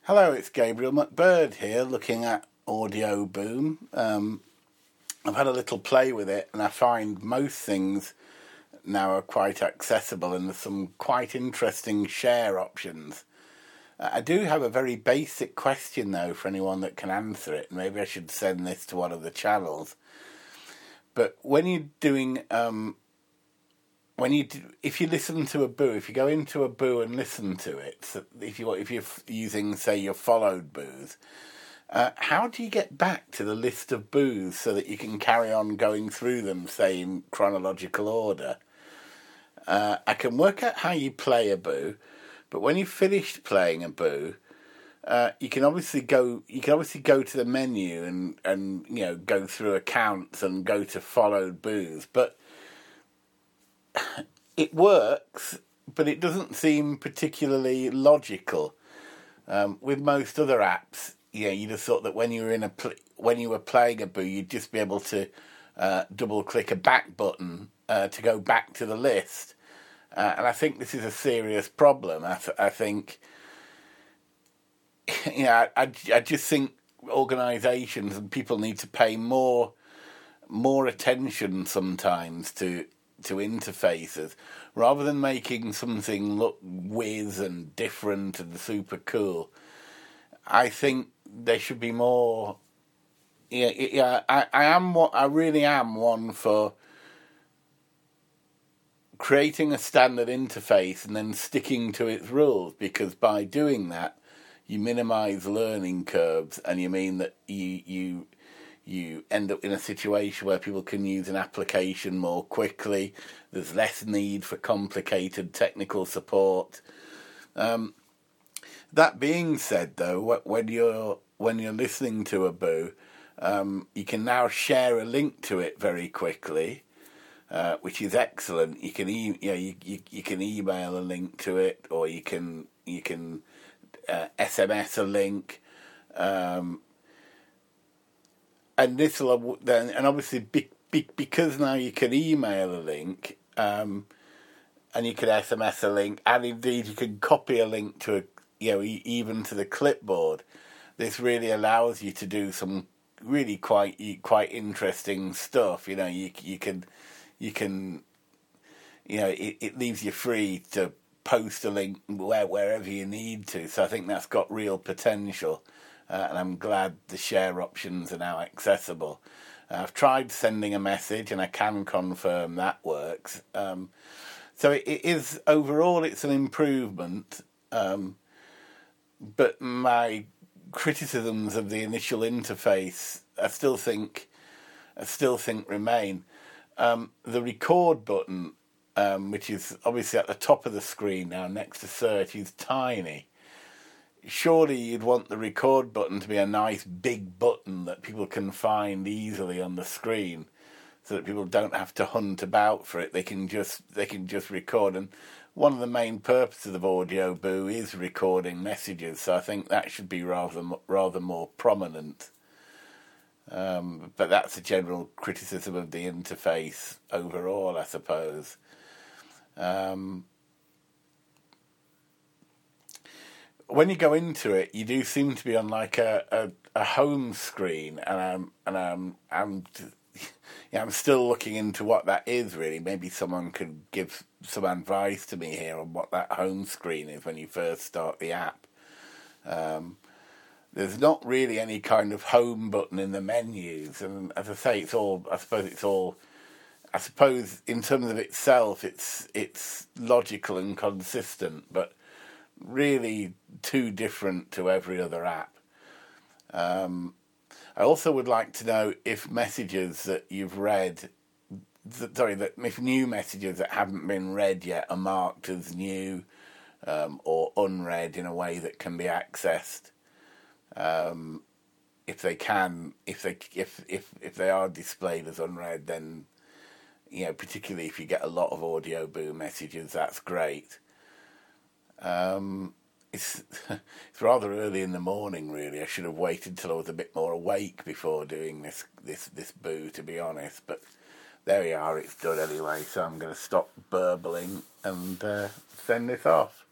Hello, it's Gabriel McBird here, looking at Audio Boom. I've had a little play with it, and I find most things now are quite accessible, and there's some quite interesting share options. I do have a very basic question, though, for anyone that can answer it. Maybe I should send this to one of the channels. But when you're doing, if you listen to a boo, if you go into a boo and listen to it, so if you're using, say, your followed boos, how do you get back to the list of boos so that you can carry on going through them, say, in chronological order? I can work out how you play a boo, but when you've finished playing a boo, you can obviously go to the menu and go through accounts and go to followed boos, but it works, but it doesn't seem particularly logical. With most other apps, you just thought that when you were playing a boo, you'd just be able to double click a back button to go back to the list. And I think this is a serious problem. I think, I just think organisations and people need to pay more attention sometimes to interfaces, rather than making something look whiz and different and super cool. I think there should be more. I really am one for creating a standard interface and then sticking to its rules, because by doing that, you minimise learning curves, and you mean that you end up in a situation where people can use an application more quickly. There's less need for complicated technical support. That being said, though, when you're listening to a boo, you can now share a link to it very quickly, which is excellent. You can you can email a link to it, or you can SMS a link. And this will then, and obviously because now you can email a link, and you can SMS a link, and indeed you can copy a link to even to the clipboard. This really allows you to do some really quite interesting stuff. You can it leaves you free to post a link wherever you need to. So I think that's got real potential. And I'm glad the share options are now accessible. I've tried sending a message, and I can confirm that works. So it is, overall, it's an improvement. But my criticisms of the initial interface, I still think remain. The record button, which is obviously at the top of the screen now next to search, is tiny. Surely you'd want the record button to be a nice big button that people can find easily on the screen, so that people don't have to hunt about for it. They can just record. And one of the main purposes of Audio Boo is recording messages, so I think that should be rather more prominent. But that's a general criticism of the interface overall, I suppose. When you go into it, you do seem to be on like a home screen, and I'm still looking into what that is really. Maybe someone could give some advice to me here on what that home screen is when you first start the app. There's not really any kind of home button in the menus, and as I say, I suppose in terms of itself, it's logical and consistent, but really too different to every other app. I also would like to know if messages that you've read, if new messages that haven't been read yet are marked as new or unread in a way that can be accessed. If they are displayed as unread, then particularly if you get a lot of Audio Boo messages, that's great. It's rather early in the morning, really. I should have waited till I was a bit more awake before doing this boo, to be honest. But there we are, it's done anyway, so I'm going to stop burbling and send this off.